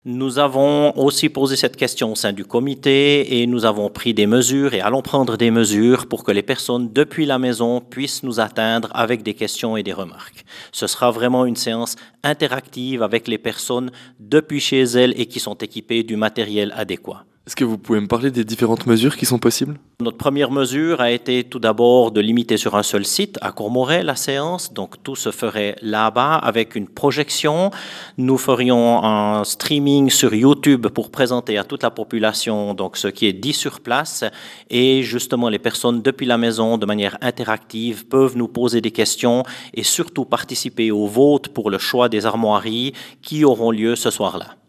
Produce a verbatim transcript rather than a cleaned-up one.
Nous avons aussi posé cette question au sein du comité et nous avons pris des mesures et allons prendre des mesures pour que les personnes depuis la maison puissent nous atteindre avec des questions et des remarques. Ce sera vraiment une séance interactive avec les personnes depuis chez elles et qui sont équipées du matériel adéquat. Est-ce que vous pouvez me parler des différentes mesures qui sont possibles? Notre première mesure a été tout d'abord de limiter sur un seul site, à Courmoray, la séance. Donc tout se ferait là-bas avec une projection. Nous ferions un streaming sur YouTube pour présenter à toute la population donc ce qui est dit sur place. Et justement, les personnes depuis la maison, de manière interactive, peuvent nous poser des questions et surtout participer au vote pour le choix des armoiries qui auront lieu ce soir-là.